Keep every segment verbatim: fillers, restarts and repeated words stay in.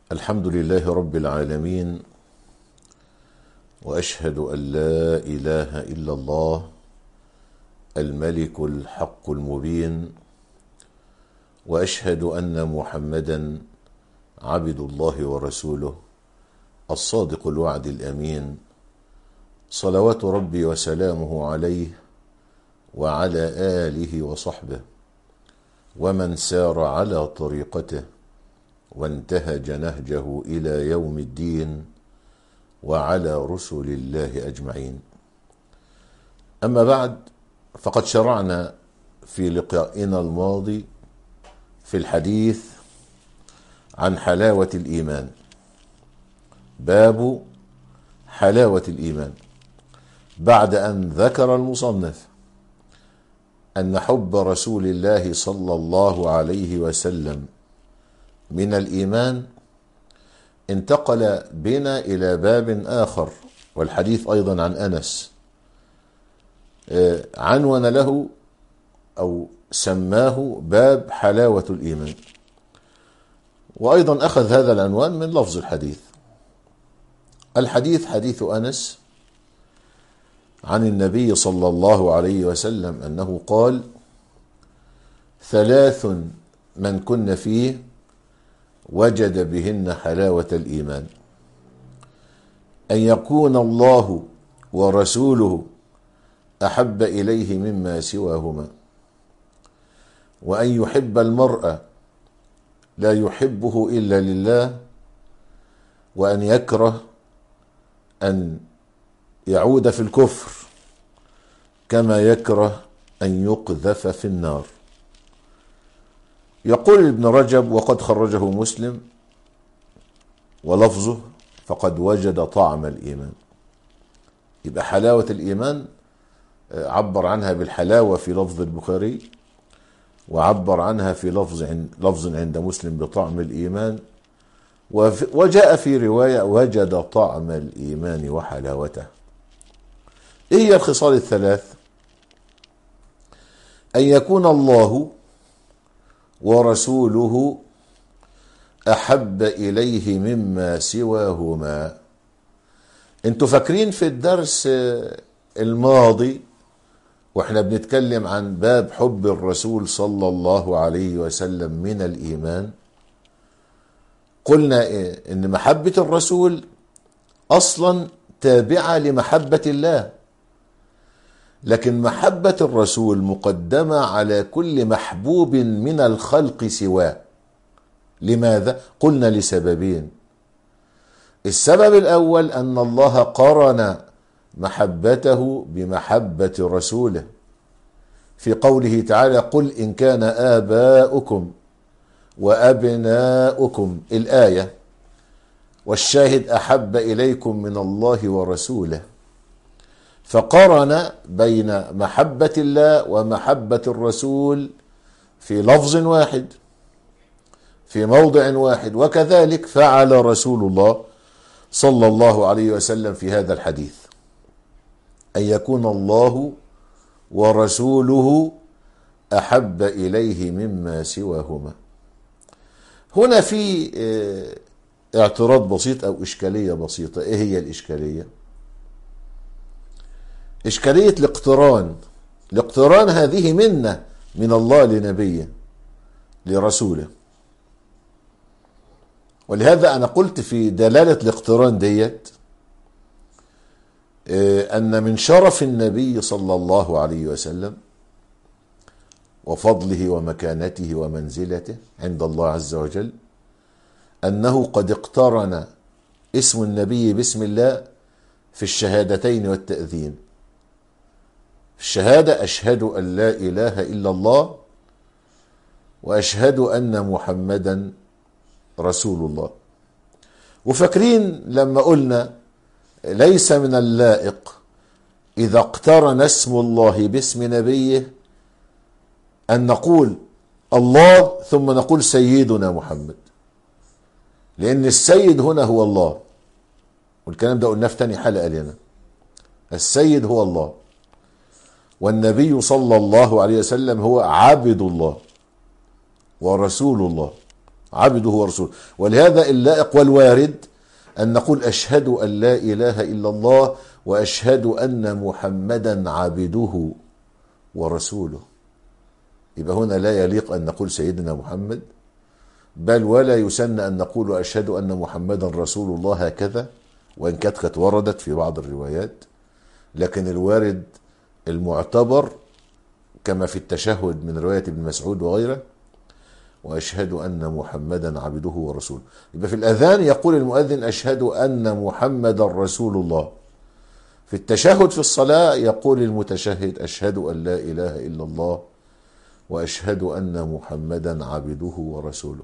الحمد لله رب العالمين، وأشهد أن لا إله إلا الله الملك الحق المبين، وأشهد أن محمدا عبد الله ورسوله الصادق الوعد الأمين، صلوات ربي وسلامه عليه وعلى آله وصحبه ومن سار على طريقته وانتهج نهجه إلى يوم الدين، وعلى رسل الله أجمعين. أما بعد، فقد شرعنا في لقائنا الماضي في الحديث عن حلاوة الإيمان، باب حلاوة الإيمان، بعد أن ذكر المصنف أن حب رسول الله صلى الله عليه وسلم من الإيمان، انتقل بنا إلى باب آخر، والحديث أيضا عن أنس، عنون له أو سماه باب حلاوة الإيمان، وأيضا أخذ هذا العنوان من لفظ الحديث. الحديث حديث أنس عن النبي صلى الله عليه وسلم أنه قال: ثلاث من كن فيه وجد بهن حلاوة الإيمان: أن يكون الله ورسوله أحب إليه مما سواهما، وأن يحب المرء لا يحبه إلا لله، وأن يكره أن يعود في الكفر كما يكره أن يقذف في النار. يقول ابن رجب: وقد خرجه مسلم، ولفظه: فقد وجد طعم الإيمان. يبقى حلاوة الإيمان عبر عنها بالحلاوة في لفظ البخاري، وعبر عنها في لفظ لفظ عند مسلم بطعم الإيمان، وجاء في رواية: وجد طعم الإيمان وحلاوته. إيه هي الخصال الثلاث؟ أن يكون الله ورسوله أحب إليه مما سواهما. انتوا فاكرين في الدرس الماضي واحنا بنتكلم عن باب حب الرسول صلى الله عليه وسلم من الإيمان، قلنا إيه؟ إن محبة الرسول أصلا تابعة لمحبة الله، لكن محبة الرسول مقدمة على كل محبوب من الخلق سواه. لماذا؟ قلنا لسببين. السبب الأول أن الله قرن محبته بمحبة رسوله في قوله تعالى: قل إن كان آباؤكم وأبناؤكم، الآية، والشاهد: أحب إليكم من الله ورسوله. فقارن بين محبة الله ومحبة الرسول في لفظ واحد في موضع واحد، وكذلك فعل رسول الله صلى الله عليه وسلم في هذا الحديث: أن يكون الله ورسوله أحب إليه مما سواهما. هنا في اعتراض بسيط أو إشكالية بسيطة. إيه هي الإشكالية؟ إشكالية الاقتران. الاقتران هذه منة من الله لنبيه لرسوله، ولهذا أنا قلت في دلالة الاقتران ديت أن من شرف النبي صلى الله عليه وسلم وفضله ومكانته ومنزلته عند الله عز وجل أنه قد اقترن اسم النبي باسم الله في الشهادتين والتأذين. الشهادة: أشهد أن لا إله إلا الله، وأشهد أن محمدا رسول الله. وفاكرين لما قلنا ليس من اللائق إذا اقترن اسم الله باسم نبيه أن نقول الله ثم نقول سيدنا محمد، لأن السيد هنا هو الله، والكلام ده قلناه في تاني حلقة لنا. السيد هو الله، والنبي صلى الله عليه وسلم هو عبد الله ورسول الله عبده ورسوله. ولهذا اللائق والوارد أن نقول أشهد أن لا إله إلا الله وأشهد أن محمدا عبده ورسوله. يبقى هنا لا يليق أن نقول سيدنا محمد، بل ولا يسن أن نقول أشهد أن محمدا رسول الله هكذا، وإن كانت قد وردت في بعض الروايات، لكن الوارد المعتبر كما في التشهد من رواية ابن مسعود وغيره: وأشهد أن محمدا عبده ورسوله. يبقى في الأذان يقول المؤذن: أشهد أن محمدا رسول الله. في التشهد في الصلاة يقول المتشهد: أشهد أن لا إله إلا الله وأشهد أن محمدا عبده ورسوله.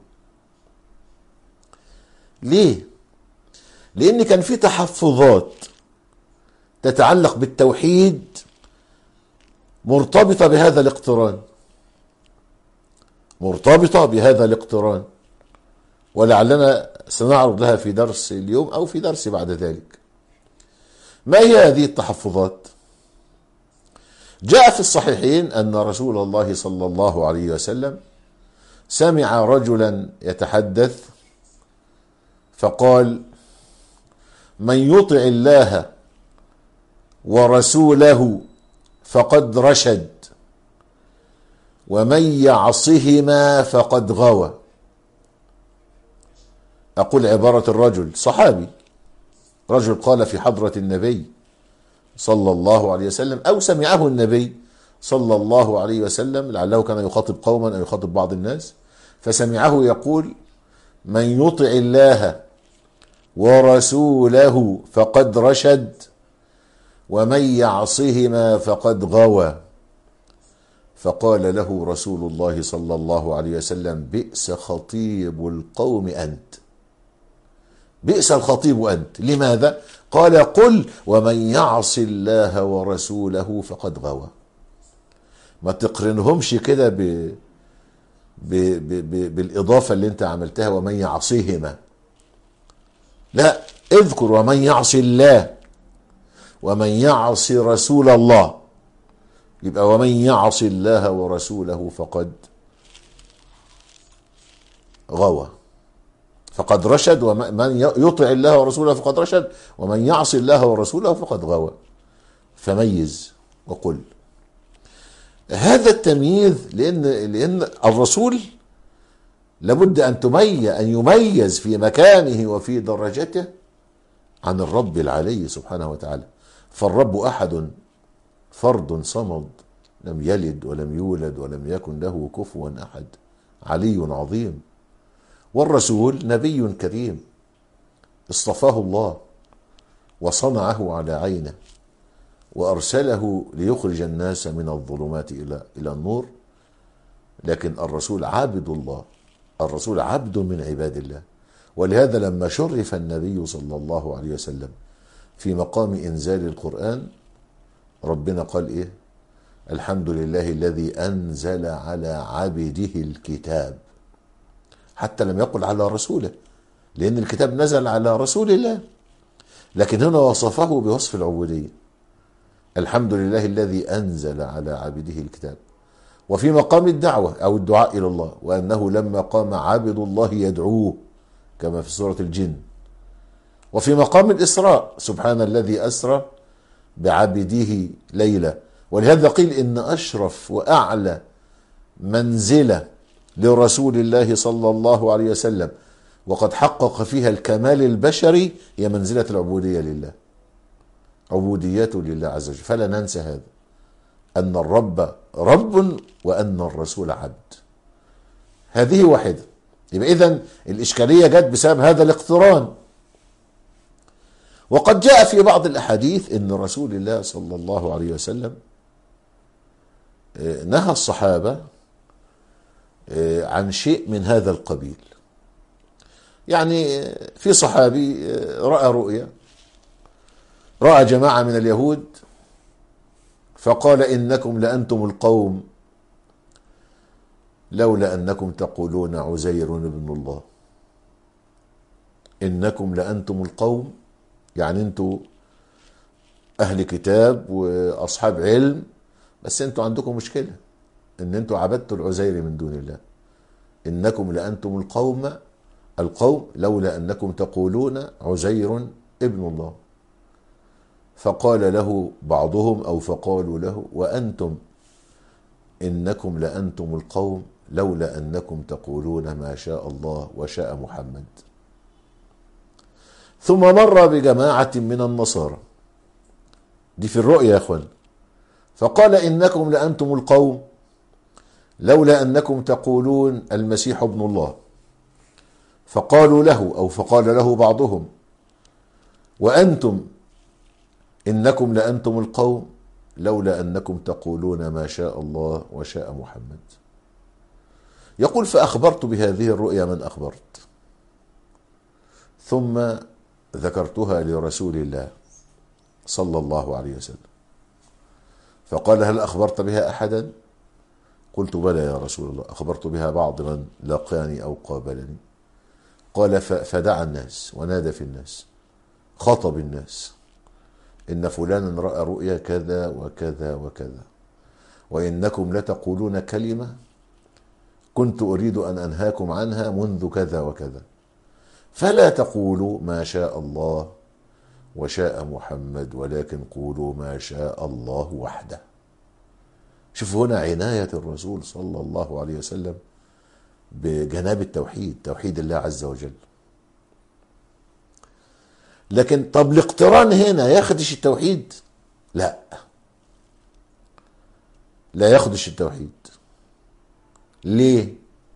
ليه؟ لأن كان في تحفظات تتعلق بالتوحيد مرتبطة بهذا الاقتران، مرتبطة بهذا الاقتران، ولعلنا سنعرض لها في درس اليوم أو في درس بعد ذلك. ما هي هذه التحفظات؟ جاء في الصحيحين أن رسول الله صلى الله عليه وسلم سمع رجلا يتحدث فقال: من يطع الله ورسوله فقد رشد ومن يعصهما فقد غوى. أقول عبارة الرجل صحابي، رجل قال في حضرة النبي صلى الله عليه وسلم، أو سمعه النبي صلى الله عليه وسلم، لعله كان يخاطب قوما أو يخاطب بعض الناس، فسمعه يقول: من يطع الله ورسوله فقد رشد ومن يعصهما فقد غوى. فقال له رسول الله صلى الله عليه وسلم: بئس خطيب القوم أنت. بئس الخطيب أنت. لماذا؟ قال: قل ومن يعص الله ورسوله فقد غوى. ما تقرنهمش كده ب... ب... ب... ب... بالإضافة اللي انت عملتها ومن يعصيهما، لا، اذكر ومن يعص الله ومن يعص رسول الله، يبقى ومن يعص الله ورسوله فقد غوى، فقد رشد. ومن يطع الله ورسوله فقد رشد ومن يعص الله ورسوله فقد غوى. فميز وقل. هذا التمييز لأن لأن الرسول لابد أن تميز أن يميز في مكانه وفي درجته عن الرب العلي سبحانه وتعالى. فالرب أحد فرد صمد، لم يلد ولم يولد ولم يكن له كفوا أحد، علي عظيم. والرسول نبي كريم اصطفاه الله وصنعه على عينه وأرسله ليخرج الناس من الظلمات إلى إلى النور. لكن الرسول عبد الله، الرسول عبد من عباد الله. ولهذا لما شرف النبي صلى الله عليه وسلم في مقام إنزال القرآن، ربنا قال إيه؟ الحمد لله الذي أنزل على عبده الكتاب. حتى لم يقل على رسوله، لأن الكتاب نزل على رسول الله، لكن هنا وصفه بوصف العبودية: الحمد لله الذي أنزل على عبده الكتاب. وفي مقام الدعوة أو الدعاء إلى الله: وأنه لما قام عبد الله يدعوه، كما في سورة الجن. وفي مقام الإسراء: سبحان الذي أسرى بعبده ليلة. ولهذا قيل إن أشرف وأعلى منزلة لرسول الله صلى الله عليه وسلم وقد حقق فيها الكمال البشري هي منزلة العبودية لله، عبوديته لله عز وجل. فلا ننسى هذا، أن الرب رب وأن الرسول عبد. هذه واحدة. يبقى إذن الإشكالية جت بسبب هذا الاقتران. وقد جاء في بعض الأحاديث أن رسول الله صلى الله عليه وسلم نهى الصحابة عن شيء من هذا القبيل. يعني في صحابي رأى رؤيا، رأى جماعة من اليهود فقال: إنكم لأنتم القوم لولا أنكم تقولون عزير ابن الله. إنكم لأنتم القوم، يعني أنتم أهل كتاب وأصحاب علم، بس أنتم عندكم مشكلة إن أنتم عبدتوا العزير من دون الله. إنكم لأنتم القوم القوم لولا أنكم تقولون عزير ابن الله. فقال له بعضهم أو فقالوا له وأنتم إنكم لأنتم القوم لولا أنكم تقولون ما شاء الله وشاء محمد. ثم مر بجماعة من النصارى، دي في الرؤيا يا أخوان، فقال إنكم لأنتم القوم لولا أنكم تقولون المسيح ابن الله. فقالوا له أو فقال له بعضهم وأنتم إنكم لأنتم القوم لولا أنكم تقولون ما شاء الله وشاء محمد. يقول فأخبرت بهذه الرؤيا من أخبرت، ثم ذكرتها لرسول الله صلى الله عليه وسلم، فقال هل أخبرت بها أحدا؟ قلت بلى يا رسول الله، أخبرت بها بعض من لقاني أو قابلني. قال فدعا الناس ونادى في الناس، خطب الناس، إن فلانا رأى رؤيا كذا وكذا وكذا، وإنكم لتقولون كلمة كنت أريد أن أنهاكم عنها منذ كذا وكذا، فلا تقولوا ما شاء الله وشاء محمد ولكن قولوا ما شاء الله وحده. شوفوا هنا عناية الرسول صلى الله عليه وسلم بجناب التوحيد، توحيد الله عز وجل. لكن طب الاقتران هنا يخدش التوحيد؟ لا، لا يخدش التوحيد. ليه؟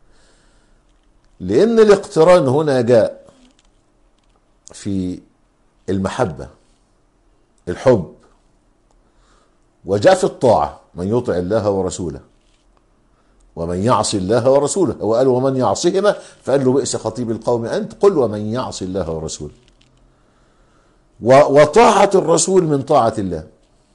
لأن الاقتران هنا جاء في المحبة، الحب، وجاء في الطاعة، من يطع الله ورسوله ومن يعص الله ورسوله. هو قال ومن يعصهما، فقال له بئس خطيب القوم أنت، قل ومن يعص الله ورسوله. وطاعة الرسول من طاعة الله،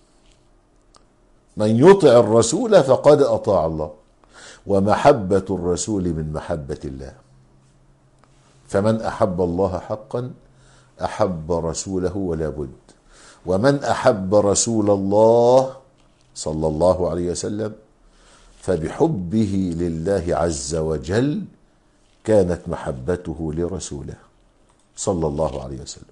من يطع الرسول فقد أطاع الله، ومحبة الرسول من محبة الله. فمن أحب الله حقا أحب رسوله ولا بد، ومن أحب رسول الله صلى الله عليه وسلم فبحبه لله عز وجل كانت محبته لرسوله صلى الله عليه وسلم.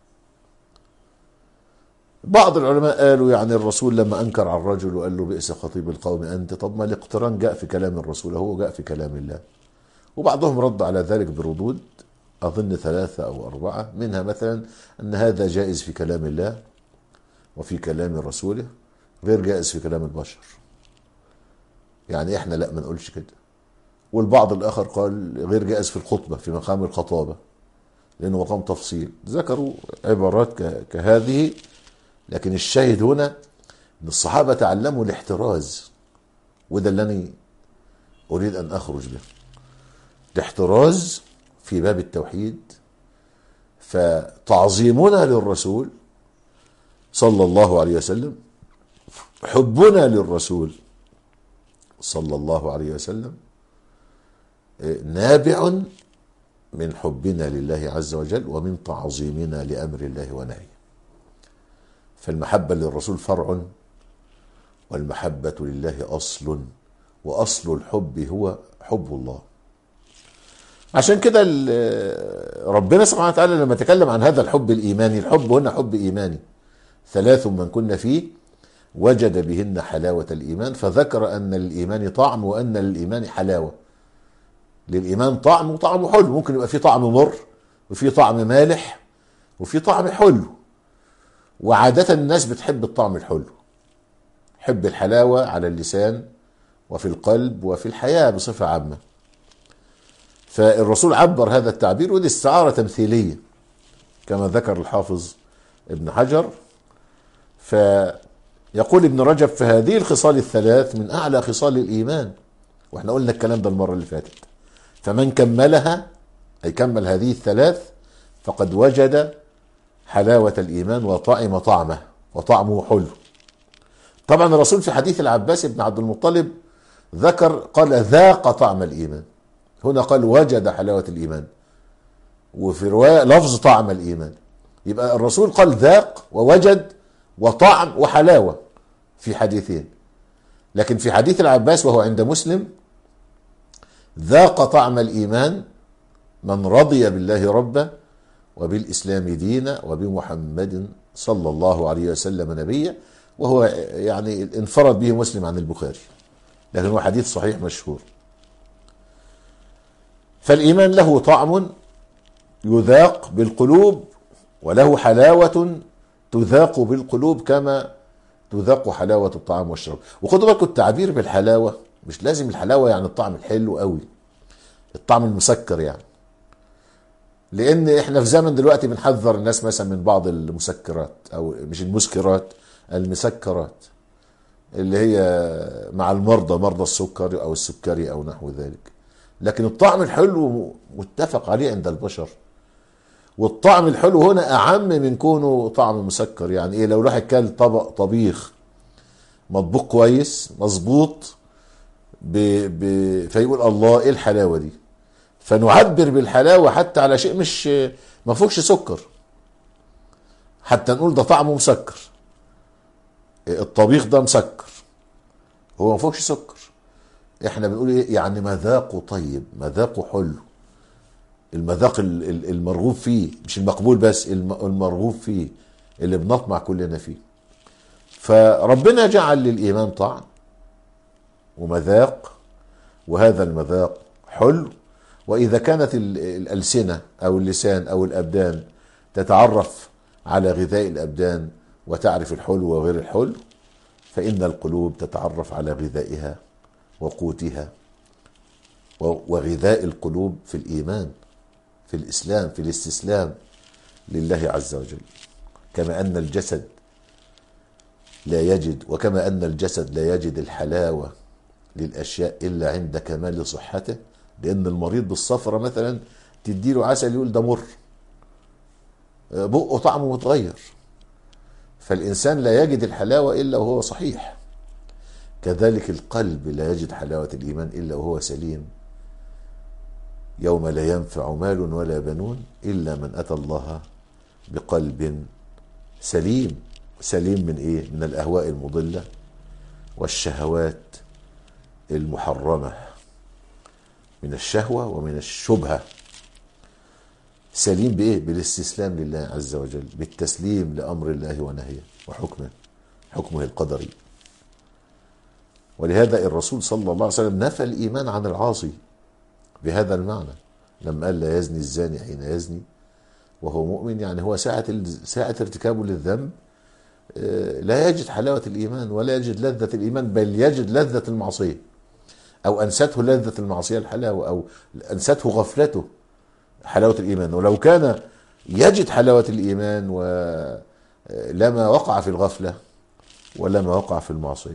بعض العلماء قالوا يعني الرسول لما أنكر على الرجل وقال له بئس خطيب القوم أنت، طب ما الاقتران جاء في كلام الرسول، هو جاء في كلام الله. وبعضهم رد على ذلك بردود أظن ثلاثة أو أربعة، منها مثلا أن هذا جائز في كلام الله وفي كلام رسوله، غير جائز في كلام البشر، يعني احنا لا ما نقولش كده. والبعض الآخر قال غير جائز في الخطبة في مقام الخطابة لأنه مقام تفصيل. ذكروا عبارات كهذه، لكن الشاهد هنا أن الصحابة تعلموا الاحتراز، وده اللي أنا أريد أن أخرج به، الاحتراز في باب التوحيد. فتعظيمنا للرسول صلى الله عليه وسلم، حبنا للرسول صلى الله عليه وسلم نابع من حبنا لله عز وجل ومن تعظيمنا لأمر الله ونهيه. فالمحبة للرسول فرع، والمحبة لله أصل، وأصل الحب هو حب الله. عشان كده ربنا سبحانه وتعالى لما تكلم عن هذا الحب الإيماني، الحب هنا حب إيماني، ثلاث من كنا فيه وجد بهن حلاوة الإيمان، فذكر أن للإيمان طعم وأن للإيمان حلاوة. للإيمان طعم، وطعمه حلو، ممكن يبقى فيه طعم مر وفيه طعم مالح وفيه طعم حلو، وعادة الناس بتحب الطعم الحلو، حب الحلاوة على اللسان وفي القلب وفي الحياة بصفة عامة. فالرسول عبر هذا التعبير، ودي استعارة تمثيلية كما ذكر الحافظ ابن حجر. فيقول ابن رجب فهذه الخصال الثلاث من أعلى خصال الإيمان، واحنا قلنا الكلام ده المرة اللي فاتت. فمن كملها أي كمل هذه الثلاث فقد وجد حلاوة الإيمان وطعم طعمه، وطعمه حلو. طبعا الرسول في حديث العباس بن عبد المطلب ذكر قال ذاق طعم الإيمان، هنا قال وجد حلاوة الإيمان، وفي رواية لفظ طعم الإيمان. يبقى الرسول قال ذاق ووجد وطعم وحلاوة في حديثين. لكن في حديث العباس وهو عند مسلم ذاق طعم الإيمان من رضي بالله ربا وبالإسلام دينا وبمحمد صلى الله عليه وسلم نبيا، وهو يعني انفرد به مسلم عن البخاري، لكن هو حديث صحيح مشهور. فالإيمان له طعم يذاق بالقلوب، وله حلاوة تذاق بالقلوب كما تذاق حلاوة الطعام والشراب. وخدوا بالكم التعبير بالحلاوة مش لازم الحلاوة يعني الطعم الحلو قوي، الطعم المسكر يعني، لان احنا في زمن دلوقتي بنحذر الناس مثلا من بعض المسكرات، او مش المسكرات، المسكرات اللي هي مع المرضى، مرضى السكر او السكري او نحو ذلك. لكن الطعم الحلو متفق عليه عند البشر، والطعم الحلو هنا اعم من كونه طعم مسكر. يعني ايه؟ لو الواحد كل طبق طبيخ مطبوخ كويس مظبوط ب... ب... فيقول الله ايه الحلاوه دي، فنعبر بالحلاوه حتى على شيء مش ما فيهوش سكر، حتى نقول ده طعمه مسكر، الطبيخ ده مسكر، هو ما فيهوش سكر. احنا بنقول ايه؟ يعني مذاقه طيب، مذاقه حلو، المذاق المرغوب فيه، مش المقبول بس، المرغوب فيه، اللي بنطمع كلنا فيه. فربنا جعل للإيمان طعم ومذاق، وهذا المذاق حلو. وإذا كانت الألسنة أو اللسان أو الأبدان تتعرف على غذاء الأبدان وتعرف الحلو وغير الحلو، فإن القلوب تتعرف على غذائها وقوتها. وغذاء القلوب في الإيمان، في الإسلام، في الاستسلام لله عز وجل. كما أن الجسد لا يجد وكما أن الجسد لا يجد الحلاوة للأشياء إلا عند كمال صحته، لأن المريض بالصفرة مثلا تديله عسل يقول ده مر، بقه طعمه متغير. فالإنسان لا يجد الحلاوة إلا وهو صحيح. كذلك القلب لا يجد حلاوة الإيمان إلا وهو سليم. يوم لا ينفع مال ولا بنون إلا من أتى الله بقلب سليم. سليم من إيه؟ من الأهواء المضلة والشهوات المحرمة، من الشهوة ومن الشبهة. سليم بإيه؟ بالاستسلام لله عز وجل، بالتسليم لأمر الله ونهيه وحكمه، حكمه القدري. ولهذا الرسول صلى الله عليه وسلم نفى الإيمان عن العاصي بهذا المعنى، لما قال لا يزني الزاني حين يزني وهو مؤمن. يعني هو ساعة ساعة ارتكابه للذنب لا يجد حلاوة الإيمان ولا يجد لذة الإيمان، بل يجد لذة المعصية، أو أنسته لذة المعصية الحلاوة، أو أنسته غفلته حلاوة الإيمان. ولو كان يجد حلاوة الإيمان ولما وقع في الغفلة ولما وقع في المعصية.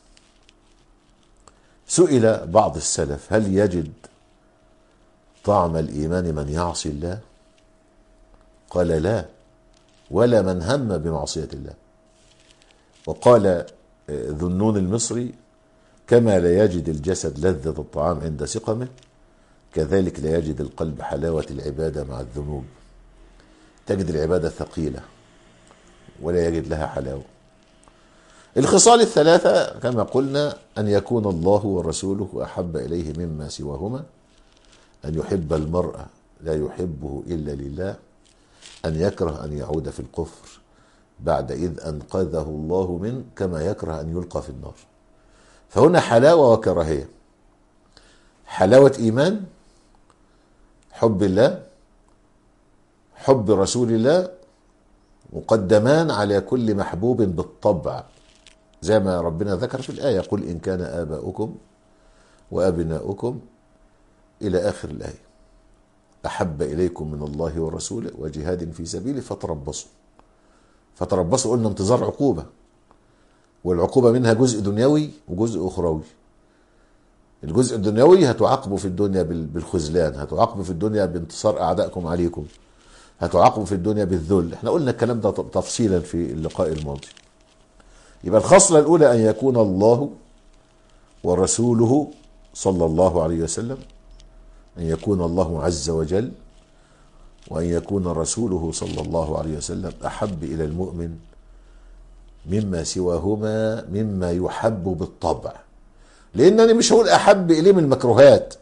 سئل بعض السلف هل يجد طعم الإيمان من يعصي الله؟ قال لا، ولا من هم بمعصية الله. وقال ذو النون المصري كما لا يجد الجسد لذة الطعام عند سقمه، كذلك لا يجد القلب حلاوة العبادة مع الذنوب. تجد العبادة ثقيلة ولا يجد لها حلاوة. الخصال الثلاثة كما قلنا: أن يكون الله ورسوله أحب إليه مما سواهما، أن يحب المرء لا يحبه إلا لله، أن يكره أن يعود في الكفر بعد إذ أنقذه الله منه، كما يكره أن يلقى في النار. فهنا حلاوة وكراهية. حلاوة إيمان، حب الله، حب رسول الله، مقدمان على كل محبوب بالطبع، زي ما ربنا ذكر في الآية: قل إن كان آباؤكم وأبناؤكم إلى آخر الآية أحب إليكم من الله ورسوله وجهاد في سبيله فتربصوا. فتربصوا قلنا انتظار عقوبة، والعقوبة منها جزء دنيوي وجزء أخروي. الجزء الدنيوي هتعاقبوا في الدنيا بالخذلان، هتعاقبوا في الدنيا بانتصار أعدائكم عليكم، هتعاقبوا في الدنيا بالذل. احنا قلنا الكلام ده تفصيلا في اللقاء الماضي. يبقى الخصلة الأولى أن يكون الله ورسوله صلى الله عليه وسلم، أن يكون الله عز وجل وأن يكون رسوله صلى الله عليه وسلم أحب إلى المؤمن مما سواهما مما يحب بالطبع. لأنني مش هقول أحب إليه من المكروهات،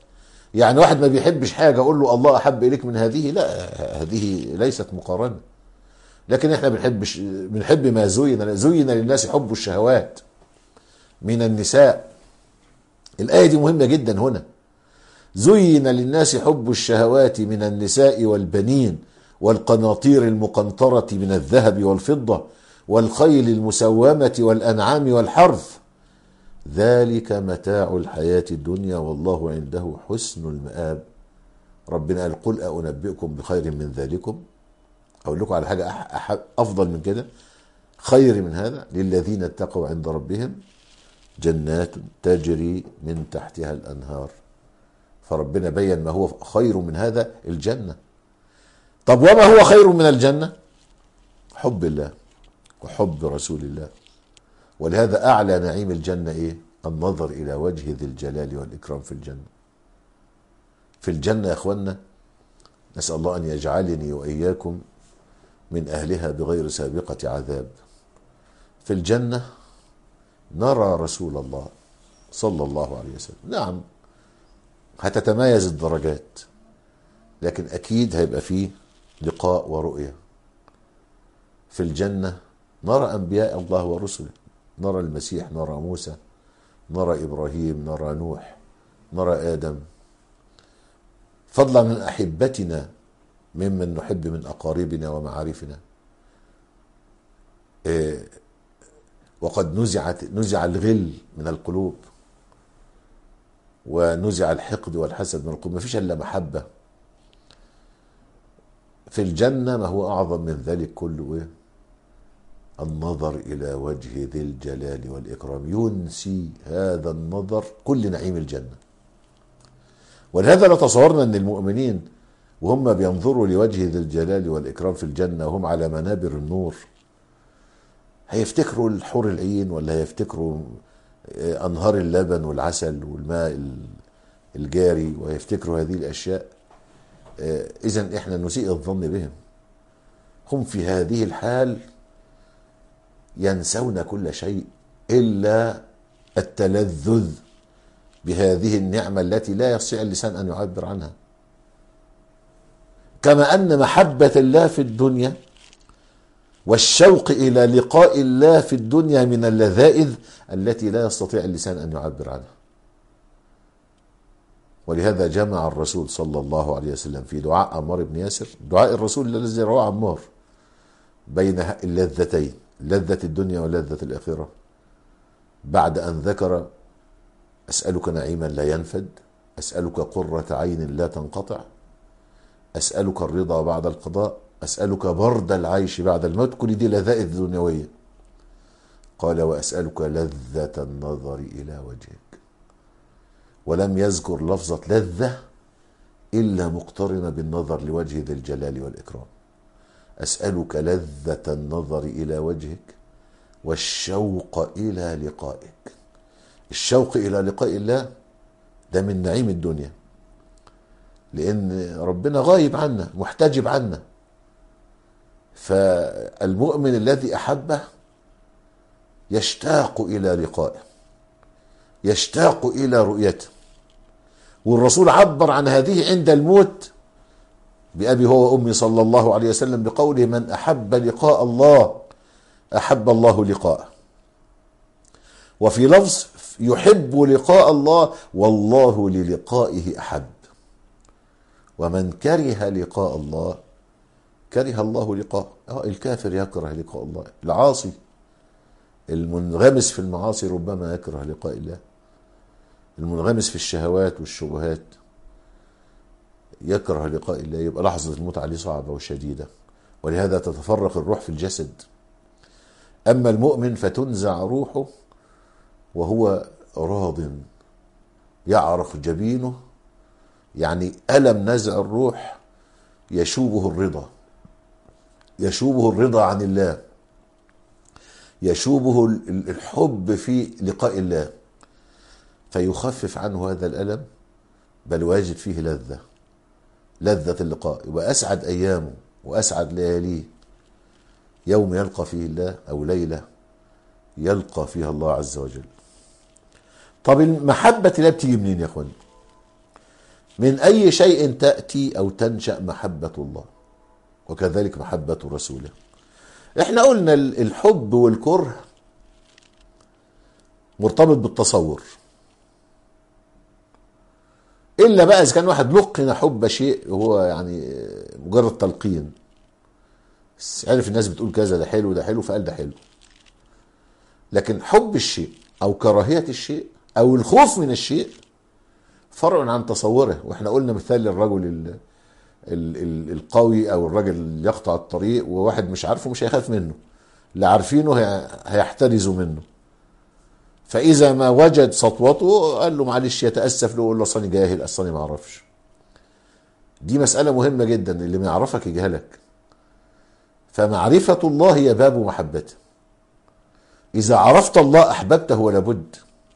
يعني واحد ما بيحبش حاجة اقول له الله احب اليك من هذه، لا، هذه ليست مقارنة. لكن احنا بنحبش بنحب ما زين زين للناس حب الشهوات من النساء. الآية دي مهمة جدا هنا. زين للناس حب الشهوات من النساء والبنين والقناطير المقنطرة من الذهب والفضة والخيل المسومة والأنعام والحرث، ذلك متاع الحياة الدنيا والله عنده حسن المآب. ربنا قال قل أنبئكم بخير من ذلكم، أقول لكم على حاجة أفضل من كده، خير من هذا، للذين اتقوا عند ربهم جنات تجري من تحتها الأنهار. فربنا بين ما هو خير من هذا، الجنة. طب وما هو خير من الجنة؟ حب الله وحب رسول الله. ولهذا أعلى نعيم الجنة إيه؟ النظر إلى وجه ذي الجلال والإكرام في الجنة. في الجنة يا أخوانا، نسأل الله أن يجعلني وإياكم من أهلها بغير سابقة عذاب. في الجنة نرى رسول الله صلى الله عليه وسلم. نعم هتتمايز الدرجات، لكن أكيد هيبقى فيه لقاء ورؤية. في الجنة نرى أنبياء الله ورسله، نرى المسيح، نرى موسى، نرى إبراهيم، نرى نوح، نرى آدم، فضلا من أحبتنا ممن نحب من أقاربنا ومعارفنا. إيه وقد نزعت نزع الغل من القلوب ونزع الحقد والحسد من القلوب، ما فيش إلا محبة. في الجنة ما هو أعظم من ذلك كله إيه؟ النظر إلى وجه ذي الجلال والإكرام، ينسي هذا النظر كل نعيم الجنة. ولهذا لا تصورنا أن المؤمنين وهم بينظروا لوجه ذي الجلال والإكرام في الجنة وهم على منابر النور هيفتكروا الحور العين، ولا هيفتكروا أنهار اللبن والعسل والماء الجاري، ويفتكروا هذه الأشياء. إذن إحنا نسيء الظن بهم. هم في هذه الحال ينسون كل شيء إلا التلذذ بهذه النعمة التي لا يستطيع اللسان أن يعبر عنها. كما أن محبة الله في الدنيا والشوق إلى لقاء الله في الدنيا من اللذائذ التي لا يستطيع اللسان أن يعبر عنها. ولهذا جمع الرسول صلى الله عليه وسلم في دعاء عمار بن ياسر، دعاء الرسول الذي رواه عمار، بين اللذتين، لذة الدنيا ولذة الآخرة، بعد أن ذكر أسألك نعيما لا ينفد، أسألك قرة عين لا تنقطع، أسألك الرضا بعد القضاء، أسألك برد العيش بعد الموت، كل دي لذائذ دنيوية. قال وأسألك لذة النظر إلى وجهك، ولم يذكر لفظة لذة إلا مقترنة بالنظر لوجه ذي الجلال والإكرام. أسألك لذة النظر إلى وجهك والشوق إلى لقائك. الشوق إلى لقاء الله ده من نعيم الدنيا، لأن ربنا غايب عنا محتجب عنا. فالمؤمن الذي أحبه يشتاق إلى لقائه، يشتاق إلى رؤيته. والرسول عبر عن هذه عند الموت بأبي هو وأمي صلى الله عليه وسلم بقوله من أحب لقاء الله أحب الله لقاءه. وفي لفظ يحب لقاء الله والله للقائه أحب. ومن كره لقاء الله كره الله لقاءه. اه الكافر يكره لقاء الله، العاصي المنغمس في المعاصي ربما يكره لقاء الله، المنغمس في الشهوات والشبهات يكره لقاء الله، يبقى لحظة الموت عليه صعبة وشديدة. ولهذا تتفرق الروح في الجسد. أما المؤمن فتنزع روحه وهو راض، يعرف جبينه، يعني ألم نزع الروح يشوبه الرضا، يشوبه الرضا عن الله، يشوبه الحب في لقاء الله، فيخفف عنه هذا الألم، بل واجد فيه لذة، لذة اللقاء. يبقى أسعد أيامه وأسعد لياليه يوم يلقى فيه الله، أو ليلة يلقى فيها الله عز وجل. طب المحبة اللي بتيجي منين يا أخواني؟ من أي شيء تأتي أو تنشأ محبة الله، وكذلك محبة رسوله. احنا قلنا الحب والكره مرتبط بالتصور، إلا بقى إذا كان واحد لقن حب شيء وهو يعني مجرد تلقين، عرف الناس بتقول كذا ده حلو ده حلو فقال ده حلو. لكن حب الشيء أو كراهية الشيء أو الخوف من الشيء فرع عن تصوره. واحنا قلنا مثال للرجل ال ال ال القوي أو الرجل اللي يقطع الطريق وواحد مش عارفه مش هيخاف منه، اللي عارفينه هيحترزوا منه. فإذا ما وجد سطوته قال له معلش يتأسف له، يقول له أصلي جاهل أصلي ما أعرفش. دي مسألة مهمة جدا، اللي ما يعرفك يجهلك. فمعرفة الله هي باب محبته. إذا عرفت الله أحببته ولا بد،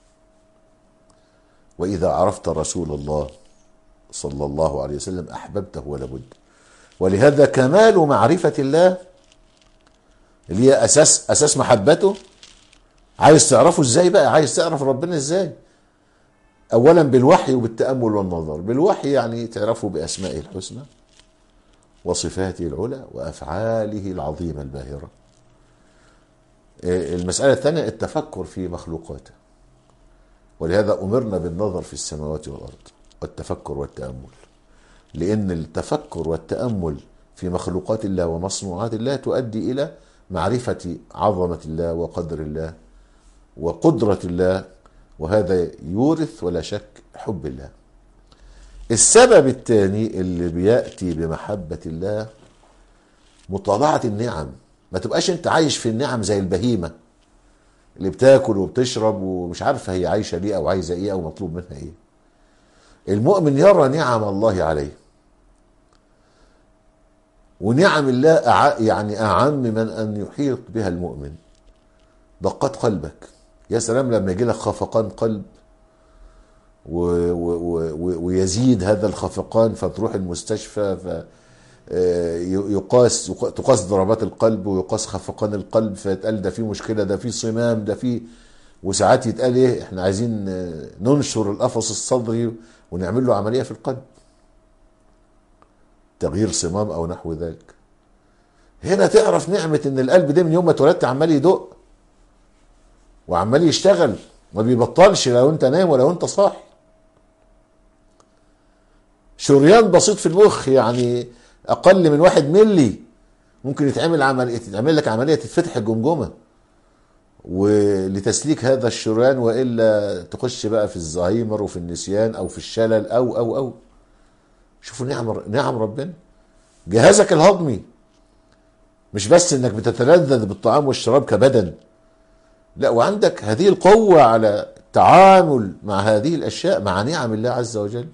وإذا عرفت رسول الله صلى الله عليه وسلم أحببته ولا بد. ولهذا كمال معرفة الله اللي هي أساس أساس محبته. عايز تعرفه ازاي بقى؟ عايز تعرف ربنا ازاي؟ اولا بالوحي وبالتأمل والنظر. بالوحي يعني تعرفه بأسمائه الحسنى وصفاته العلى وأفعاله العظيمة الباهرة. المسألة الثانية التفكر في مخلوقاته، ولهذا أمرنا بالنظر في السماوات والأرض والتفكر والتأمل، لأن التفكر والتأمل في مخلوقات الله ومصنوعات الله تؤدي إلى معرفة عظمة الله وقدر الله وقدرة الله، وهذا يورث ولا شك حب الله. السبب الثاني اللي بيأتي بمحبة الله مطالعة النعم. ما تبقاش انت عايش في النعم زي البهيمة اللي بتاكل وبتشرب ومش عارفة هي عايشة ليه او عايزة ايه او مطلوب منها ايه. المؤمن يرى نعم الله عليه، ونعم الله أع... يعني أعم من أن يحيط بها المؤمن. دقات قلبك، يا سلام لما يجي لك خفقان قلب و... و... و... ويزيد هذا الخفقان فتروح المستشفى ف يقاس تقاس ضربات القلب ويقاس خفقان القلب، فيتقال ده في مشكلة، ده في صمام، ده في، وساعات يتقال ايه احنا عايزين ننشر القفص الصدري ونعمل له عملية في القلب، تغيير صمام او نحو ذلك. هنا تعرف نعمة ان القلب ده من يوم ما اتولدت عمال يدق وعمال يشتغل ما بيبطلش، لو انت نايم ولا انت صاحي. شريان بسيط في المخ يعني اقل من واحد ملي ممكن يتعمل عملية، تتعمل لك عملية تتفتح الجمجمة ولتسليك هذا الشريان، والا تخش بقى في الزهايمر وفي النسيان او في الشلل او او او شوفوا نعم نعم ربنا. جهازك الهضمي مش بس انك بتتلذذ بالطعام والشراب كبدن، لا وعندك هذه القوة على التعامل مع هذه الاشياء مع نعم الله عز وجل.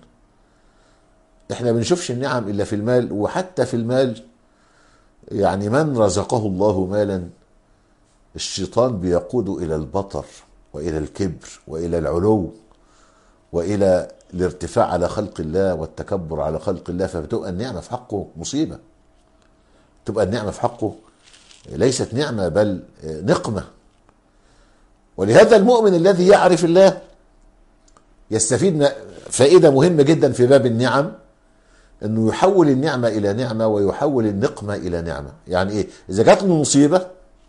احنا بنشوفش النعم الا في المال، وحتى في المال يعني من رزقه الله مالا الشيطان بيقود الى البطر والى الكبر والى العلو والى الارتفاع على خلق الله والتكبر على خلق الله، فبتبقى النعمة في حقه مصيبة، تبقى النعمة في حقه ليست نعمة بل نقمة. ولهذا المؤمن الذي يعرف الله يستفيد فائدة مهمة جدا في باب النعم، انه يحول النعمة الى نعمة ويحول النقمة الى نعمة. يعني ايه؟ اذا جات له مصيبة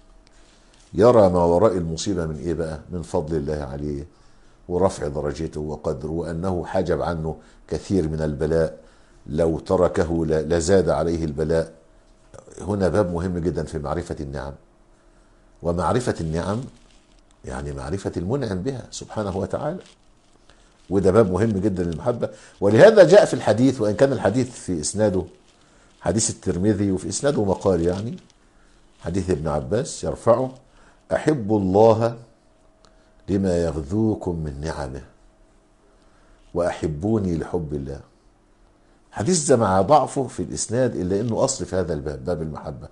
يرى ما وراء المصيبة من ايه بقى؟ من فضل الله عليه ورفع درجته وقدره، وأنه حجب عنه كثير من البلاء، لو تركه لزاد عليه البلاء. هنا باب مهم جدا في معرفة النعم، ومعرفة النعم يعني معرفة المنعم بها سبحانه وتعالى، وده باب مهم جدا للمحبة. ولهذا جاء في الحديث، وإن كان الحديث في إسناده حديث الترمذي وفي إسناده مقال، يعني حديث ابن عباس يرفعه: أحب الله لما يغذوكم من نعمه وأحبوني لحب الله. حديث ده مع ضعفه في الإسناد إلا إنه أصل في هذا الباب، باب المحبة.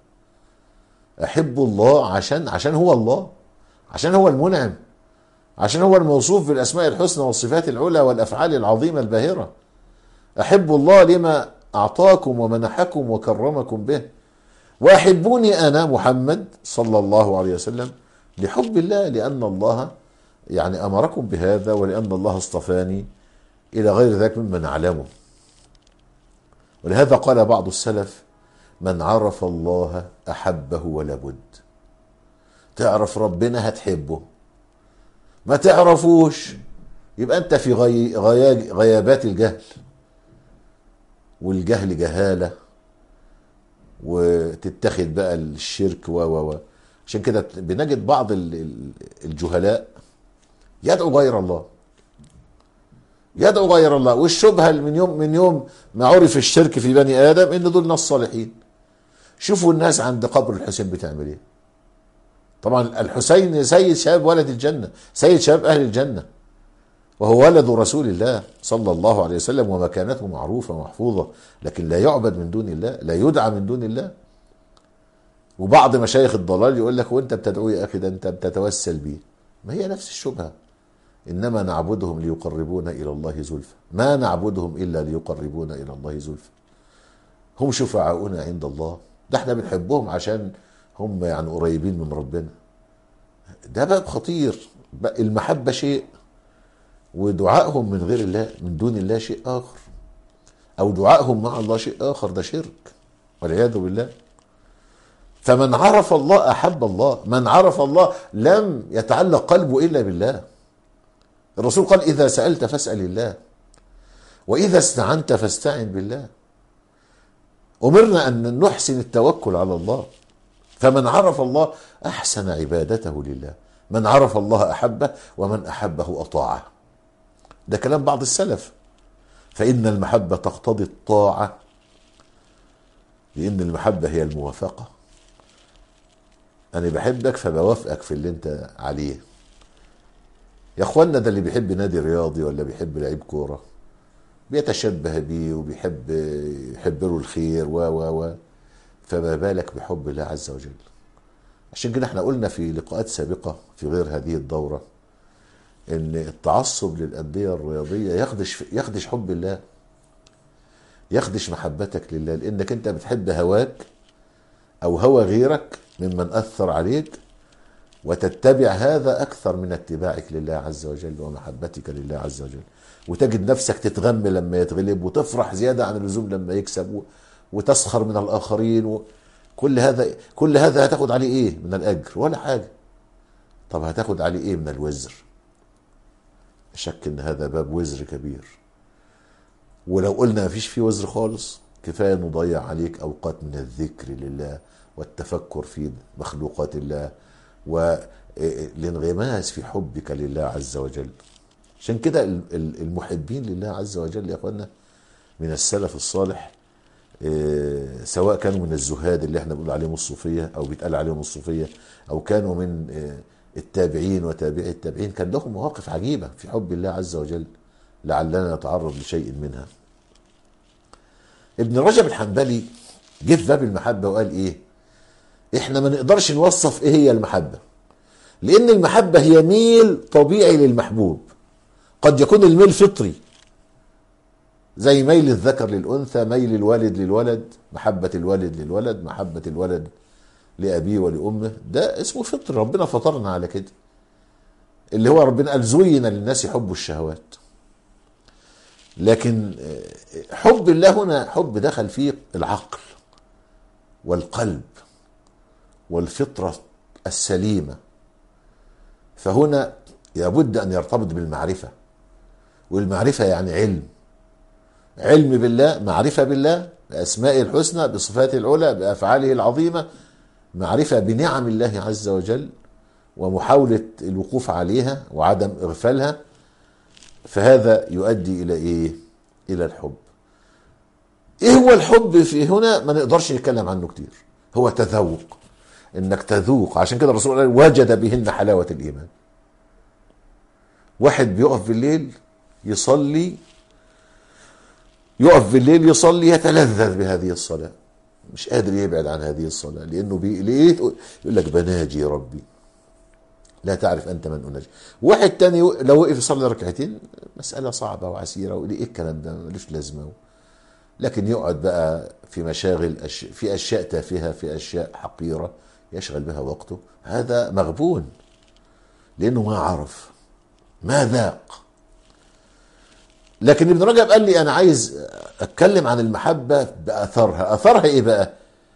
أحب الله عشان عشان هو الله، عشان هو المنعم، عشان هو الموصوف بالأسماء الحسنى والصفات العلى والأفعال العظيمة الباهرة. أحب الله لما أعطاكم ومنحكم وكرمكم به، وأحبوني أنا محمد صلى الله عليه وسلم لحب الله، لأن الله يعني أمركم بهذا، ولأن الله اصطفاني إلى غير ذلك مما نعلمه. ولهذا قال بعض السلف: من عرف الله أحبه ولا بد. تعرف ربنا هتحبه، ما تعرفوش يبقى أنت في غي... غي... غيابات الجهل، والجهل جهالة، وتتخذ بقى الشرك و و و عشان كده بنجد بعض الجهلاء يدعو غير الله، يدعو غير الله. والشبهة من يوم من يوم ما عرف الشرك في بني آدم إن دول ناس صالحين. شوفوا الناس عند قبر الحسين بتعمل ايه. طبعا الحسين سيد شباب ولد الجنة، سيد شباب أهل الجنة، وهو ولد رسول الله صلى الله عليه وسلم، ومكانته معروفة ومحفوظة، لكن لا يعبد من دون الله، لا يدعى من دون الله. وبعض مشايخ الضلال يقول لك: وانت بتدعوه يا اخي، ده انت بتتوسل بيه. ما هي نفس الشبهة. انما نعبدهم ليقربونا الى الله زلفى، ما نعبدهم الا ليقربونا الى الله زلفى، هم شفعاؤنا عند الله. ده احنا بنحبهم عشان هم يعني قريبين من ربنا. ده باب خطير. المحبة شيء، ودعائهم من غير الله من دون الله شيء آخر، أو دعائهم مع الله شيء آخر. ده شرك والعياذ بالله. فمن عرف الله أحب الله، من عرف الله لم يتعلق قلبه إلا بالله. الرسول قال: إذا سألت فاسأل الله، وإذا استعنت فاستعن بالله. أمرنا أن نحسن التوكل على الله. فمن عرف الله أحسن عبادته لله، من عرف الله أحبه، ومن أحبه أطاعه. ده كلام بعض السلف. فإن المحبة تقتضي الطاعة، لأن المحبة هي الموافقة. أنا بحبك فبوافقك في اللي أنت عليه. يا أخوانا، ده اللي بيحب نادي رياضي ولا بيحب لعيب كورة بيتشبه بيه وبيحب يحب له الخير و و و فما بالك بحب الله عز وجل. عشان كده احنا قلنا في لقاءات سابقة في غير هذه الدورة ان التعصب للأندية الرياضية يخدش يخدش حب الله، يخدش محبتك لله، لانك انت بتحب هواك او هوى غيرك ممن اثر عليك، وتتبع هذا اكثر من اتباعك لله عز وجل ومحبتك لله عز وجل. وتجد نفسك تتغم لما يتغلب، وتفرح زيادة عن اللزوم لما يكسب، وتسخر من الآخرين. كل هذا كل هذا هتاخد عليه ايه من الأجر؟ ولا حاجة. طب هتاخد عليه ايه من الوزر؟ شك ان هذا باب وزر كبير. ولو قلنا مفيش فيه وزر خالص، كفاية نضيع عليك أوقات من الذكر لله والتفكر في مخلوقات الله والانغماس في حبك لله عز وجل. عشان كده المحبين لله عز وجل يا اخوانا من السلف الصالح، سواء كانوا من الزهاد اللي احنا بنقول عليهم الصوفية او بيتقال عليهم الصوفية، او كانوا من التابعين وتابعي التابعين، كان لهم مواقف عجيبة في حب الله عز وجل، لعلنا نتعرض لشيء منها. ابن رجب الحنبلي جه في باب المحبة وقال ايه؟ احنا ما نقدرش نوصف ايه هي المحبة، لان المحبة هي ميل طبيعي للمحبوب. قد يكون الميل فطري، زي ميل الذكر للأنثى، ميل الوالد للولد، محبة الوالد للولد، محبة الولد لأبيه ولأمه. ده اسمه فطر، ربنا فطرنا على كده، اللي هو ربنا قال: زين للناس حب الشهوات. لكن حب الله هنا حب دخل فيه العقل والقلب والفطرة السليمة، فهنا لابد أن يرتبط بالمعرفة. والمعرفة يعني علم، علم بالله، معرفة بالله بأسمائه الحسنى، بصفاته العلى، بأفعاله العظيمة، معرفة بنعم الله عز وجل، ومحاولة الوقوف عليها وعدم إغفالها. فهذا يؤدي إلى إيه؟ إلى الحب. إيه هو الحب في هنا؟ ما نقدرش نتكلم عنه كتير. هو تذوق، إنك تذوق. عشان كده الرسول قال: وجد بهن حلاوة الإيمان. واحد بيقف بالليل يصلي، يقف بالليل يصلي يتلذذ بهذه الصلاة، مش قادر يبعد عن هذه الصلاة، لأنه بي... ليه يقول لك: بناجي ربي لا تعرف أنت من أناجي. واحد تاني لو وقف يصلي ركعتين، مسألة صعبة وعسيرة، وإيه إيه الكلام ده ملوش لازمة. لكن يقعد بقى في مشاغل، أش... في أشياء تافهة، في أشياء حقيرة يشغل بها وقته. هذا مغبون، لأنه ما عرف، ما ذاق. لكن ابن رجب قال لي انا عايز اتكلم عن المحبة باثرها. اثرها ايه بقى؟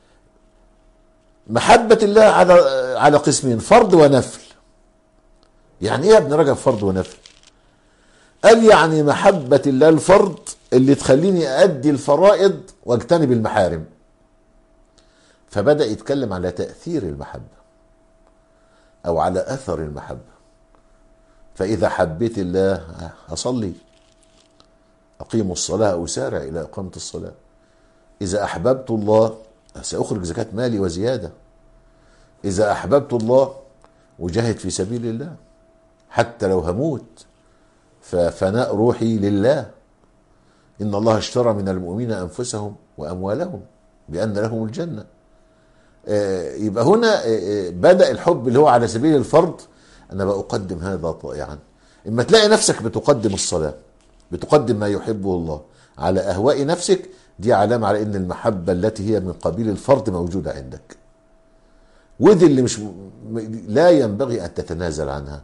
محبة الله على على قسمين، فرض ونفل. يعني ايه يا ابن رجب فرض ونفل؟ قال يعني محبة الله الفرض اللي تخليني أدي الفرائض واجتنب المحارم. فبدأ يتكلم على تأثير المحبة أو على أثر المحبة. فإذا حبيت الله أصلي، أقيم الصلاة، أسارع إلى إقامة الصلاة. إذا أحببت الله سأخرج زكاة مالي وزيادة. إذا أحببت الله أجاهد في سبيل الله حتى لو هموت، ففناء روحي لله. إن الله اشترى من المؤمنين أنفسهم وأموالهم بأن لهم الجنة. يبقى هنا بدأ الحب اللي هو على سبيل الفرض. أنا بقدم هذا طائعا. إما تلاقي نفسك بتقدم الصلاة، بتقدم ما يحبه الله على أهواء نفسك، دي علامة على إن المحبة التي هي من قبيل الفرض موجودة عندك، ودي اللي مش لا ينبغي أن تتنازل عنها.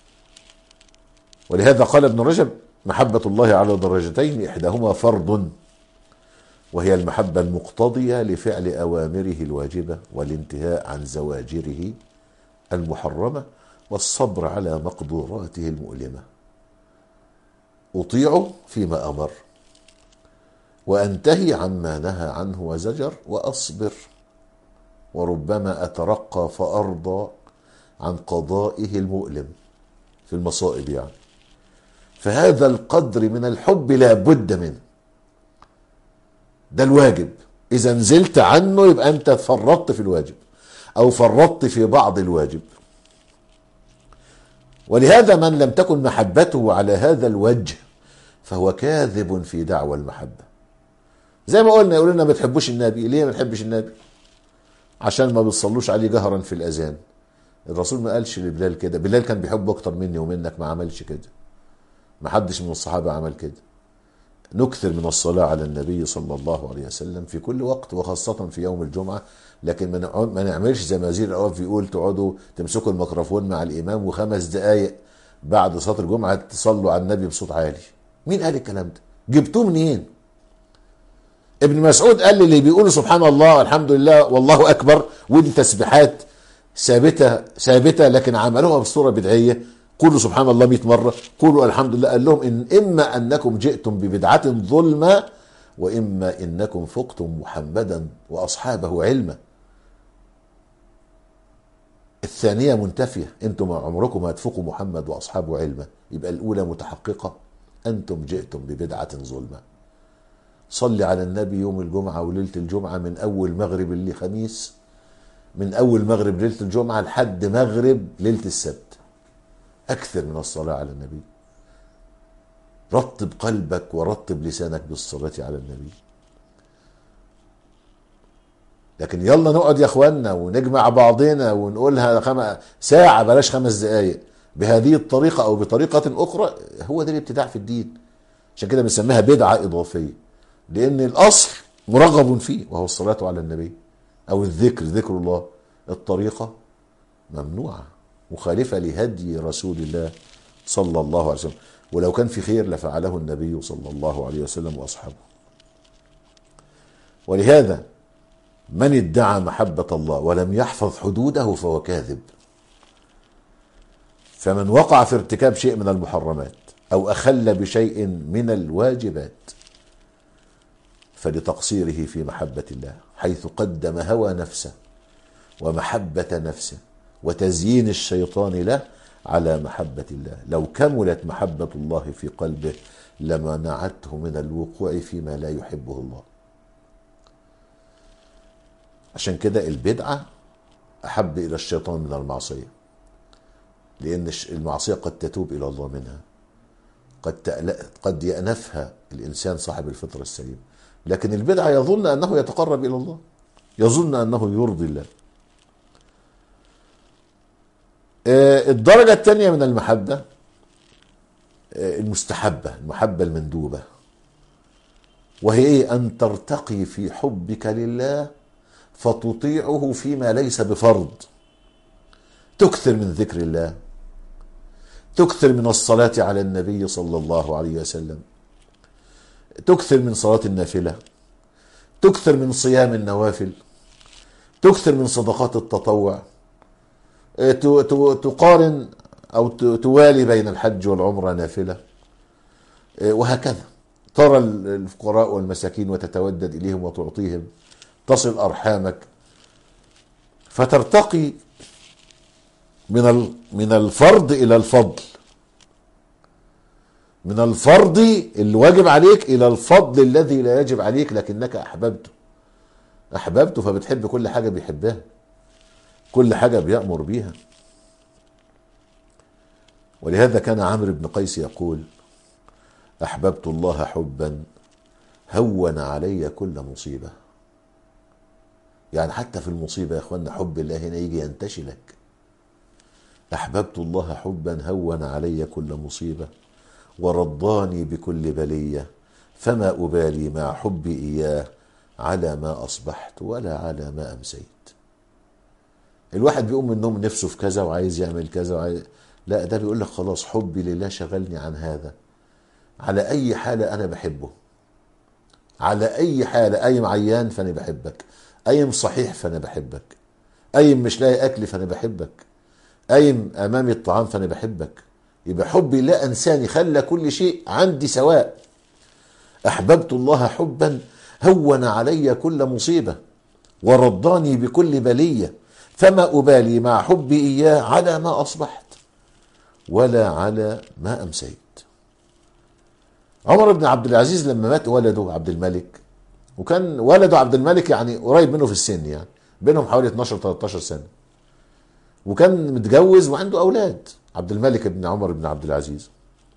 ولهذا قال ابن رجب: محبة الله على درجتين، إحداهما فرض وهي المحبة المقتضية لفعل أوامره الواجبة والانتهاء عن زواجره المحرمة والصبر على مقدوراته المؤلمة. أطيع فيما أمر وأنتهي عما نهى عنه وزجر، وأصبر وربما أترقى فأرضى عن قضائه المؤلم في المصائب. يعني فهذا القدر من الحب لا بد منه، ده الواجب. إذا نزلت عنه يبقى أنت فرطت في الواجب أو فرطت في بعض الواجب. ولهذا من لم تكن محبته على هذا الوجه فهو كاذب في دعوى المحبة. زي ما قلنا، يقول لنا ما بتحبوش النبي. ليه ما بتحبش النبي؟ عشان ما بتصلوش عليه جهرا في الأذان. الرسول ما قالش لبلال كده. بلال كان بيحبه أكتر مني ومنك، ما عملش كده. ما حدش من الصحابة عمل كده. نكثر من الصلاة على النبي صلى الله عليه وسلم في كل وقت، وخاصة في يوم الجمعة. لكن ما نعملش زي ما وزير الأوقاف بيقول تقعدوا تمسكوا الميكروفون مع الإمام وخمس دقايق بعد صلاة الجمعة تصلوا على النبي بصوت عالي. مين قال الكلام ده؟ جبتوه منين؟ ابن مسعود قال لي اللي بيقولوا سبحان الله والحمد لله والله أكبر ودي تسبيحات ثابتة ثابتة لكن عملوها بصورة بدعية، قولوا سبحان الله مئة مرة، قولوا الحمد لله. قال لهم إن إما أنكم جئتم ببدعة ظلمة وإما إنكم فقتم محمدا وأصحابه علما. الثانية منتفية، أنتم عمركم ما تفقوا محمد وأصحابه علما. يبقى الأولى متحققة، أنتم جئتم ببدعة ظلمة. صلي على النبي يوم الجمعة وليلة الجمعة من أول مغرب اللي خميس، من أول مغرب ليلة الجمعة لحد مغرب ليلة السبت. أكثر من الصلاة على النبي. رطب قلبك ورطب لسانك بالصلاة على النبي. لكن يلا نقعد يا اخوانا ونجمع بعضنا ونقولها خم... ساعة بلاش خمس دقايق بهذه الطريقة أو بطريقة أخرى، هو ده الابتداع في الدين. عشان كده بنسميها بدعة إضافية، لأن الأصل مرغب فيه وهو الصلاة على النبي أو الذكر، ذكر الله. الطريقة ممنوعة مخالفة لهدي رسول الله صلى الله عليه وسلم، ولو كان في خير لفعله النبي صلى الله عليه وسلم وأصحابه. ولهذا من ادعى محبة الله ولم يحفظ حدوده فهو كاذب. فمن وقع في ارتكاب شيء من المحرمات أو أخل بشيء من الواجبات فلتقصيره في محبة الله، حيث قدم هوى نفسه ومحبة نفسه وتزيين الشيطان له على محبة الله. لو كملت محبة الله في قلبه لمنعته من الوقوع فيما لا يحبه الله. عشان كده البدعة أحب إلى الشيطان من المعصية، لأن المعصية قد تتوب إلى الله منها، قد قد يأنفها الإنسان صاحب الفطرة السليمة. لكن البدعة يظن أنه يتقرب إلى الله، يظن أنه يرضي الله. الدرجة الثانية من المحبة المستحبة، المحبة المندوبة، وهي إيه؟ أن ترتقي في حبك لله فتطيعه فيما ليس بفرض. تكثر من ذكر الله، تكثر من الصلاة على النبي صلى الله عليه وسلم، تكثر من صلاة النافلة، تكثر من صيام النوافل، تكثر من صدقات التطوع، تقارن أو توالي بين الحج والعمرة نافلة، وهكذا. ترى الفقراء والمساكين وتتودد إليهم وتعطيهم، تصل أرحامك، فترتقي من من الفرض إلى الفضل، من الفرض الواجب عليك إلى الفضل الذي لا يجب عليك لكنك أحببته. أحببته فبتحب كل حاجة بيحبها، كل حاجة بيأمر بيها. ولهذا كان عمرو بن قيس يقول: أحببت الله حبا هون علي كل مصيبة. يعني حتى في المصيبة يا أخوانا حب الله هنا يجي ينتشلك. أحببت الله حبا هون علي كل مصيبة ورضاني بكل بلية، فما أبالي مع حبي إياه على ما أصبحت ولا على ما أمسيت. الواحد بيقوم من النوم نفسه في كذا وعايز يعمل كذا وعايز... لا، ده بيقول لك خلاص حبي لله شغلني عن هذا. على أي حالة أنا بحبه، على أي حالة. قايم عيان فأنا بحبك، قايم صحيح فأنا بحبك، قايم مش لاقي أكل فأنا بحبك، قايم أمامي الطعام فأنا بحبك. يبقى حبي لا أنساني، خلى كل شيء عندي سواء. أحببت الله حبا هون علي كل مصيبة ورضاني بكل بلية، فما أبالي مع حبي إياه على ما أصبحت ولا على ما أمسيت. عمر بن عبد العزيز لما مات ولده عبد الملك، وكان ولده عبد الملك يعني قريب منه في السن، يعني بينهم حوالي اتناشر تلتاشر سنة، وكان متجوز وعنده أولاد، عبد الملك بن عمر بن عبد العزيز.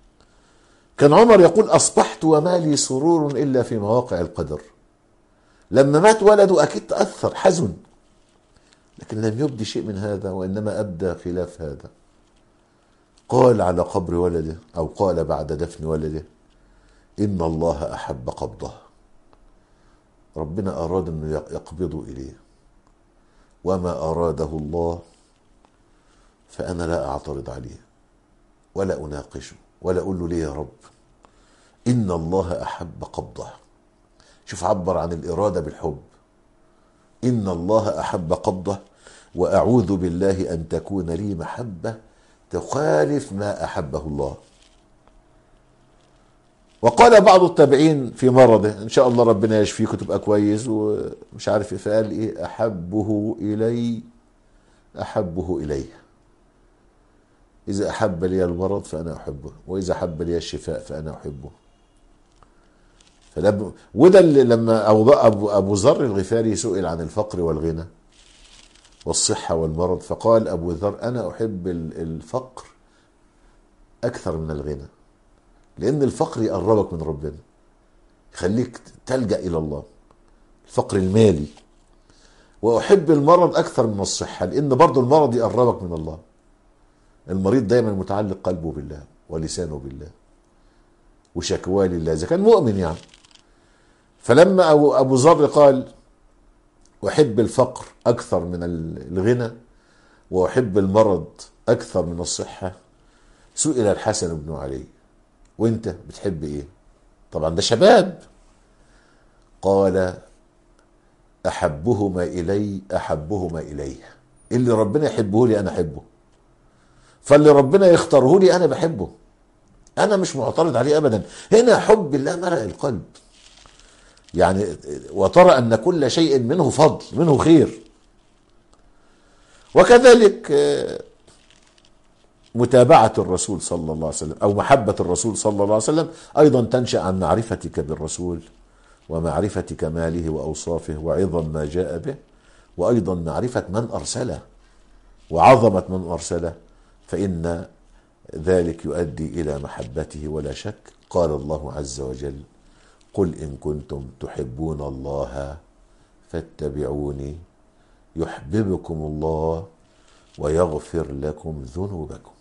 كان عمر يقول: أصبحت وما لي سرور إلا في مواقع القدر. لما مات ولده أكيد تأثر، حزن، لكن لم يبدي شيء من هذا، وإنما أبدى خلاف هذا. قال على قبر ولده، أو قال بعد دفن ولده: إن الله أحب قبضه. ربنا أراد أن يقبضه إليه، وما أراده الله فأنا لا أعترض عليه ولا أناقشه ولا أقول له ليه يا رب. إن الله أحب قبضه. شوف، عبر عن الإرادة بالحب. إن الله أحب قبضه وأعوذ بالله أن تكون لي محبة تخالف ما أحبه الله. وقال بعض التابعين في مرضه: إن شاء الله ربنا يشفيك وتبقى كويس ومش عارف إيه، فقال إيه: أحبه إلي أحبه إليه. إذا أحب لي المرض فأنا أحبه، وإذا أحب لي الشفاء فأنا أحبه. فلب... وده اللي لما أبو, أبو, أبو ذر الغفاري سئل عن الفقر والغنى والصحة والمرض، فقال أبو ذر: أنا أحب الفقر أكثر من الغنى، لأن الفقر يقربك من ربنا، يخليك تلجأ إلى الله، الفقر المالي. وأحب المرض أكثر من الصحة، لأن برضو المرض يقربك من الله. المريض دايما متعلق قلبه بالله ولسانه بالله وشكواه لله، إذا كان مؤمن يعني. فلما أبو, أبو ذر قال: أحب الفقر أكثر من الغنى وأحب المرض أكثر من الصحة، سئل الحسن بن علي: وانت بتحب ايه؟ طبعا ده شباب. قال: أحبهما إلي أحبهما إليه. اللي ربنا يحبه لي أنا أحبه، فاللي ربنا يختاره لي أنا بحبه، أنا مش معترض عليه أبدا. هنا حب الله ملأ القلب، يعني وترى أن كل شيء منه فضل، منه خير. وكذلك متابعة الرسول صلى الله عليه وسلم أو محبة الرسول صلى الله عليه وسلم أيضا تنشأ عن معرفتك بالرسول ومعرفة كماله وأوصافه وعظم ما جاء به، وأيضا معرفة من أرسله وعظمة من أرسله، فإن ذلك يؤدي إلى محبته ولا شك. قال الله عز وجل: قل إن كنتم تحبون الله فاتبعوني يحببكم الله ويغفر لكم ذنوبكم.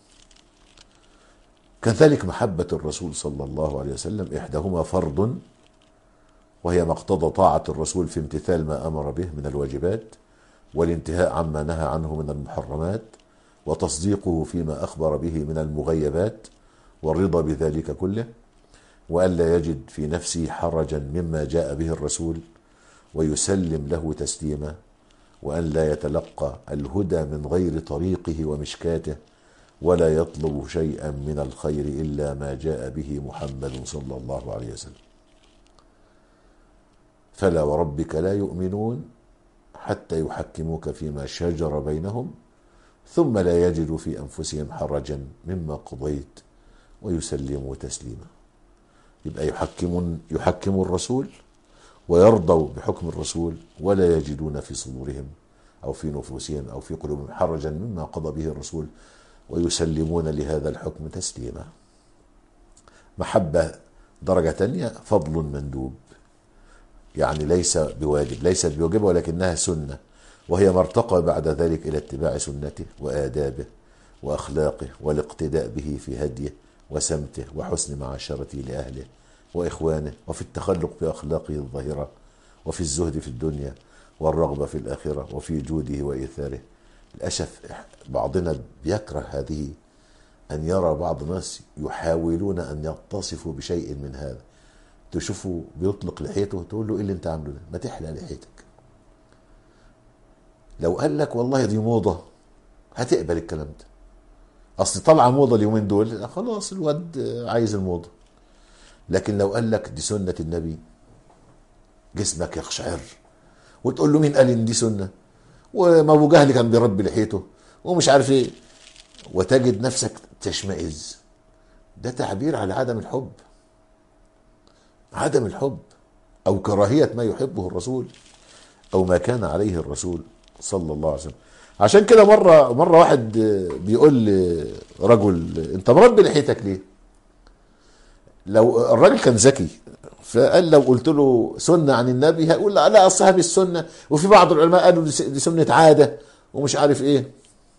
كذلك محبة الرسول صلى الله عليه وسلم إحداهما فرض، وهي ما اقتضى طاعة الرسول في امتثال ما أمر به من الواجبات، والانتهاء عما نهى عنه من المحرمات، وتصديقه فيما أخبر به من المغيبات، والرضا بذلك كله. وألا يجد في نفسه حرجا مما جاء به الرسول ويسلم له تسليما، وأن لا يتلقى الهدى من غير طريقه ومشكاته، ولا يطلب شيئا من الخير إلا ما جاء به محمد صلى الله عليه وسلم. فلا وربك لا يؤمنون حتى يحكموك فيما شجر بينهم ثم لا يجدوا في أنفسهم حرجا مما قضيت ويسلموا تسليما. يبقى يحكمون يحكموا الرسول ويرضوا بحكم الرسول، ولا يجدون في صدورهم أو في نفوسهم أو في قلوبهم حرجا مما قضى به الرسول، ويسلمون لهذا الحكم تسليما. محبة درجة تانية، فضل مندوب، يعني ليس بواجب، ليست بواجبة ولكنها سنة، وهي ما ارتقى بعد ذلك إلى اتباع سنته وآدابه وأخلاقه والاقتداء به في هديه وسمته وحسن معاشرته لأهله وإخوانه، وفي التخلق بأخلاقه الظاهرة، وفي الزهد في الدنيا والرغبة في الآخرة، وفي جوده وإيثاره. للأسف بعضنا بيكره هذه، أن يرى بعض الناس يحاولون أن يتصفوا بشيء من هذا. تشوفه بيطلق لحيته تقول له إيه اللي انت عامله ده؟ ما تحلق لحيتك. لو قال لك والله دي موضة هتقبل الكلام ده، أصل طالعة موضة اليومين دول، خلاص الواد عايز الموضة. لكن لو قال لك دي سنة النبي جسمك يقشعر، وتقول له مين قال ان دي سنة؟ وما ابو جهل كان بيربي لحيته ومش عارف ايه، وتجد نفسك تشمئز. ده تعبير على عدم الحب، عدم الحب او كراهية ما يحبه الرسول او ما كان عليه الرسول صلى الله عليه وسلم. عشان كده مرة مرة واحد بيقول لرجل انت مربي لحيتك ليه؟ لو الراجل كان ذكي فقال لو قلت له سنة عن النبي هيقول لا اصل هذه السنة، وفي بعض العلماء قالوا دي سنة عادة ومش عارف ايه.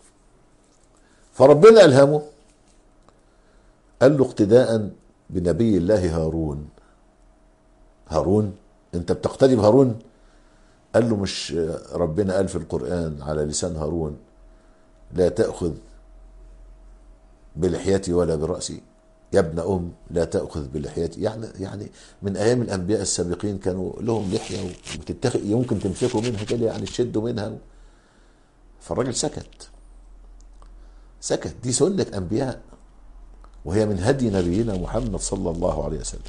فربنا ألهمه، قال له اقتداء بنبي الله هارون. هارون انت بتقتدي بهارون؟ قال له مش ربنا قال في القرآن على لسان هارون لا تأخذ بلحيتي ولا برأسي؟ يا ابن أم لا تأخذ بلحيتي. يعني يعني من أيام الأنبياء السابقين كانوا لهم لحية وتتخذ يمكن تمسكوا منها كده، يعني تشدوا منها. فالراجل سكت سكت. دي سنة أنبياء وهي من هدي نبينا محمد صلى الله عليه وسلم.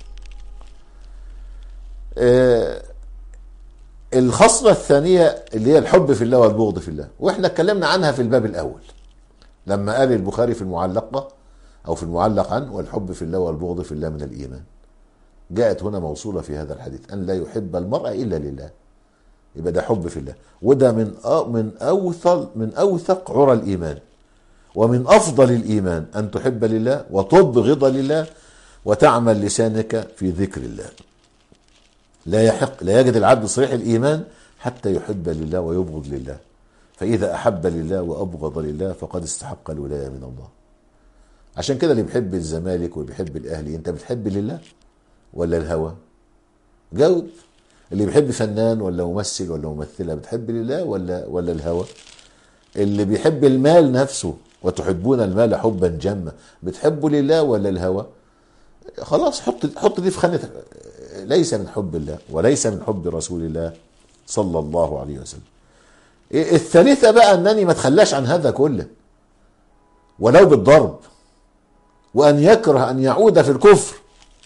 آه الخصلة الثانية اللي هي الحب في الله والبغض في الله، واحنا اتكلمنا عنها في الباب الأول لما قال البخاري في المعلقة أو في المعلق عنه والحب في الله والبغض في الله من الإيمان. جاءت هنا موصولة في هذا الحديث أن لا يحب المرء إلا لله. يبقى ده حب في الله، وده من من أوثق من أوثق عرى الإيمان، ومن أفضل الإيمان أن تحب لله وتبغض لله وتعمل لسانك في ذكر الله. لا يحق لا يجد العبد صريح الإيمان حتى يحب لله ويبغض لله، فإذا أحب لله وأبغض لله فقد استحق الولاية من الله. عشان كده اللي بيحب الزمالك وبيحب الأهلي، أنت بتحب لله ولا الهوى؟ جاوب. اللي بيحب فنان ولا ممثل ولا ممثلة، بتحب لله ولا ولا الهوى؟ اللي بيحب المال نفسه وتحبون المال حبا جما، بتحبه لله ولا الهوى؟ خلاص حط حط دي في خانة ليس من حب الله وليس من حب رسول الله صلى الله عليه وسلم. الثالثة بقى أنني ما اتخلاش عن هذا كله ولو بالضرب، وأن يكره أن يعود في الكفر،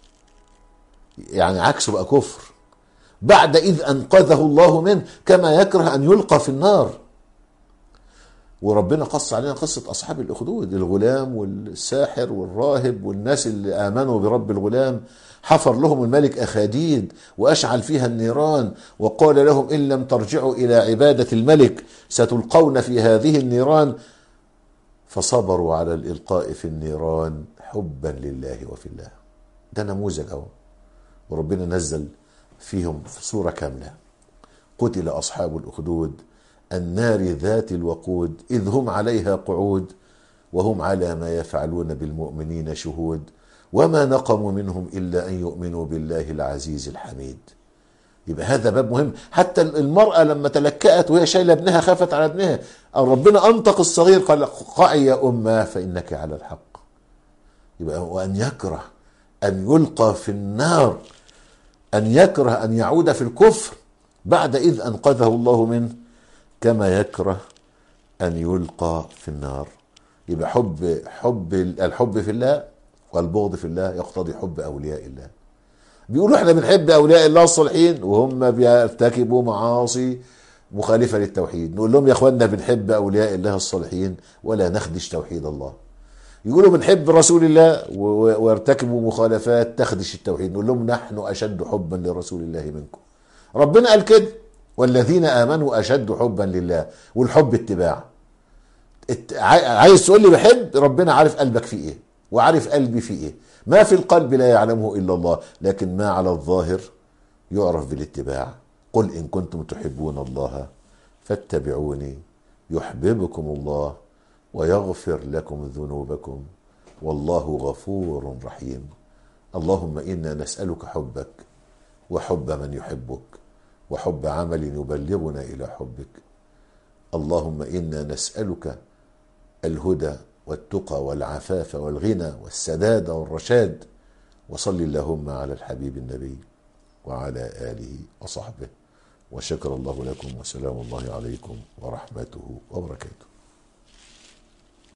يعني عكسه بقى كفر بعد إذ أنقذه الله منه، كما يكره أن يلقى في النار. وربنا قص علينا قصة أصحاب الأخدود، الغلام والساحر والراهب والناس اللي آمنوا برب الغلام، حفر لهم الملك أخاديد وأشعل فيها النيران، وقال لهم إن لم ترجعوا إلى عبادة الملك ستلقون في هذه النيران، فصبروا على الإلقاء في النيران حبا لله وفي الله. ده نموذج أهو، وربنا نزل فيهم في سورة كاملة: قتل أصحاب الأخدود النار ذات الوقود إذ هم عليها قعود وهم على ما يفعلون بالمؤمنين شهود وما نقموا منهم إلا أن يؤمنوا بالله العزيز الحميد. يبقى هذا باب مهم. حتى المرأة لما تلكأت وهي شايلة ابنها خافت على ابنها، ربنا أنطق الصغير قال قعي يا أمه فإنك على الحق. يبقى وأن يكره أن يلقى في النار، أن يكره أن يعود في الكفر بعد إذ أنقذه الله منه، كما يكره أن يلقى في النار. يبقى حب حب الحب في الله والبغض في الله يقتضي حب أولياء الله. بيقولوا احنا بنحب أولياء الله الصالحين وهم بيرتكبوا معاصي مخالفة للتوحيد، نقول لهم يا اخواننا بنحب أولياء الله الصالحين ولا نخدش توحيد الله. يقولوا بنحب رسول الله ويرتكبوا مخالفات تخدش التوحيد، نقول لهم نحن أشد حبا لرسول الله منكم. ربنا قال كده والذين آمنوا أشد حبا لله، والحب اتباع. عايز تقول لي بحب ربنا، عارف قلبك فيه ايه وعارف قلبي فيه ايه. ما في القلب لا يعلمه إلا الله، لكن ما على الظاهر يعرف بالاتباع. قل إن كنتم تحبون الله فاتبعوني يحببكم الله ويغفر لكم ذنوبكم والله غفور رحيم. اللهم إنا نسألك حبك وحب من يحبك وحب عمل يبلغنا إلى حبك. اللهم إنا نسألك الهدى والتقى والعفاف والغنى والسداد والرشاد. وصل اللهم على الحبيب النبي وعلى آله وصحبه، وشكر الله لكم، وسلام الله عليكم ورحمته وبركاته.